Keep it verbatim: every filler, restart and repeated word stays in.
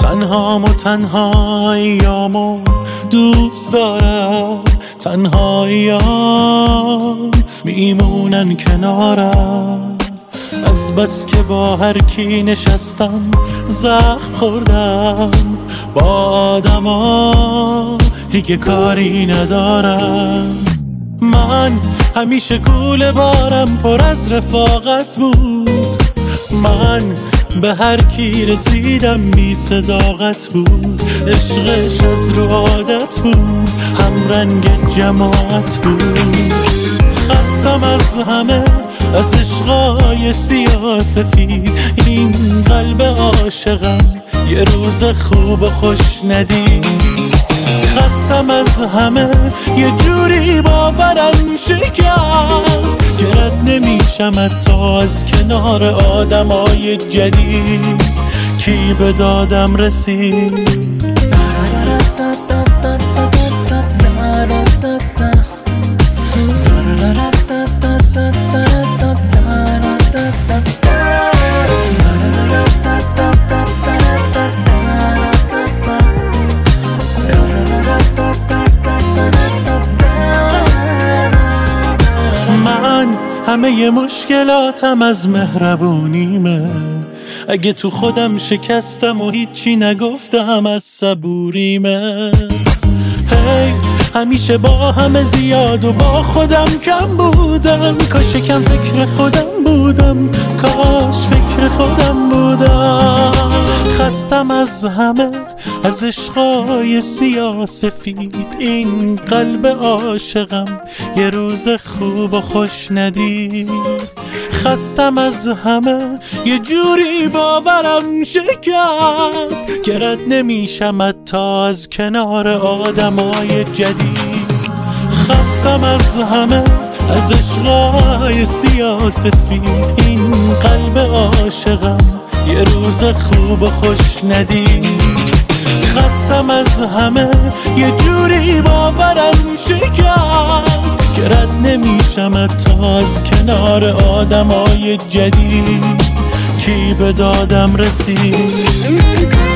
تنهام و تنهاییامو دوست دارم، تنهاییام میمونن کنارم. از بس که با هر کی نشستم زخم خوردم، با آدما دیگه کاری ندارم. من همیشه کوله بارم پر از رفاقت بود، من به هر کی رسیدم بی صداقت بود. عشقش از رو عادت بود، هم رنگ جماعت بود. خستم از همه، از عشقای سیاسفید. این قلب عاشقم یه روز خوب و خوش ندید. خستم از همه، یه جوری باورم شکست که رد نمیشم حتی از کنار آدمای جدید. کی به دادم رسید؟ همه ی مشکلاتم از مهربونیمه. اگه تو خودم شکستم و هیچی نگفتم از صبوریمه. حیف همیشه با همه زیاد و با خودم کم بودم. کاش کم فکر خودم بودم، کاش فکر خودم بودم. خستم از همه، از عشقای سیاسفید. این قلب عاشقم یه روز خوب و خوش ندید. خستم از همه، یه جوری باورم شکست که رد نمیشم حتی از کنار آدمای جدید. خستم از همه، از عشقای سیاسفید. این قلب عاشقم یه روز خوب و خوش ندید. خستم از همه، یه جوری باورم شکست که رد نمیشم حتی از کنار آدمای جدید. کی به دادم رسید؟